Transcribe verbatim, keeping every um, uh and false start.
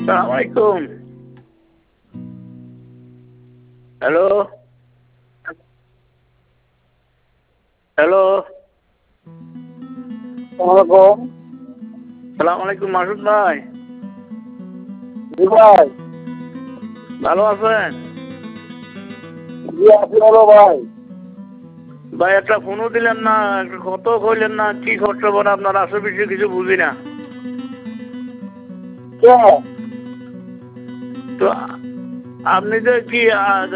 আলাইকুম। Hello hello সালাম আলাইকুম মাসুদ ভাই। জি ভাই। ভালো আছেন? জি আছি ভালো ভাই। ভাই একটা ফোনও দিলেন না, একটা কত কইলেন না, কি খবর আপনার আশেপাশে কিছু বুঝি না। কে? তো আপনি যে কি